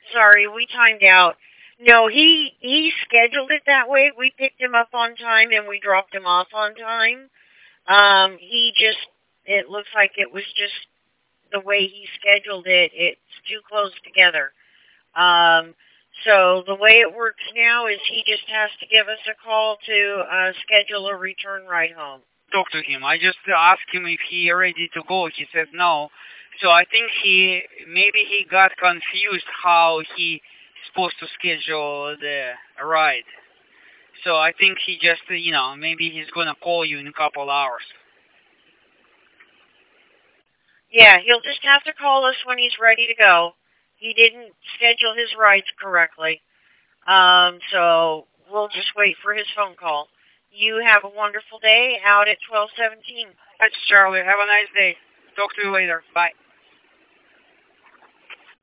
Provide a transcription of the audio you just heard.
Sorry, we timed out. No, he scheduled it that way. We picked him up on time and we dropped him off on time. He just it looks like it was just the way he scheduled it. It's too close together. Um, so the way it works now is he just has to give us a call to schedule a return ride home. Talk to him. I just asked him if he ready to go. He said no. So I think maybe he got confused how he supposed to schedule the ride. So I think he just, maybe he's gonna call you in a couple hours. Yeah, he'll just have to call us when he's ready to go. He didn't schedule his rides correctly. So we'll just wait for his phone call. You have a wonderful day out at 1217. That's Charlie. Have a nice day. Talk to you later. Bye.